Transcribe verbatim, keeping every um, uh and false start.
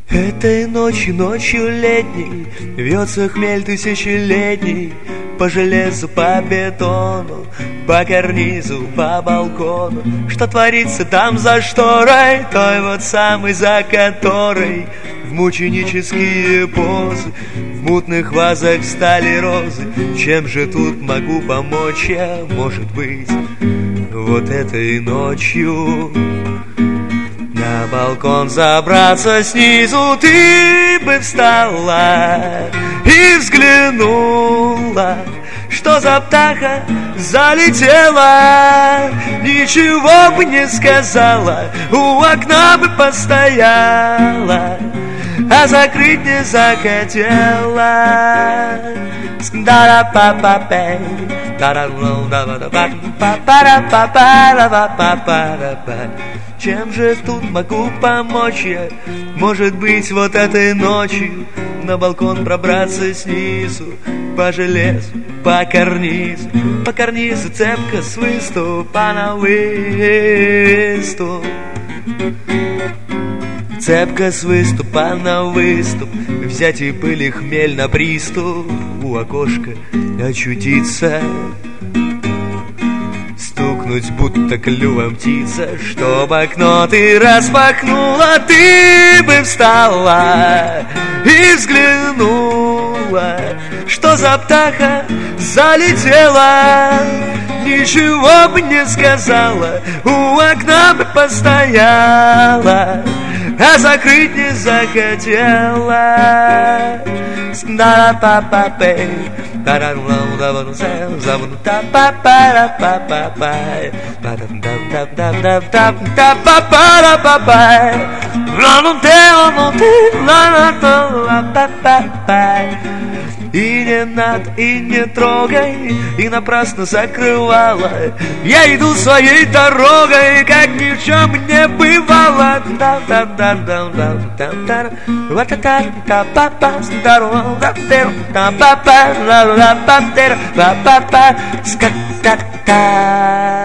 Этой ночью, ночью летней вьется хмель тысячелетний по железу, по бетону, по карнизу, по балкону. Что творится там за шторой, той вот самой, за которой в мученические позы в мутных вазах стали розы. Чем же тут могу помочь я, может быть, вот этой ночью? На балкон забраться снизу ты бы встала и взглянула, что за птаха залетела. Ничего бы не сказала, у окна бы постояла, а закрыть не захотела. Чем же тут могу помочь я? Может быть, вот этой ночью на балкон пробраться снизу, по железу, по карнизу, по карнизу цепко с выступа на выступ, цепко с выступа на выступ, взять и пыли хмель на приступ, у окошка очутиться, стукнуть будто клювом птица, чтоб окно ты распахнула. Ты бы встала и взглянула, что за птаха залетела. Ничего бы не сказала, у окна бы постояла, а закрыть не захотела. И не надо, и не трогай, и напрасно закрывала. Я иду своей дорогой, как ни в чем не бывало. Скак-так-так.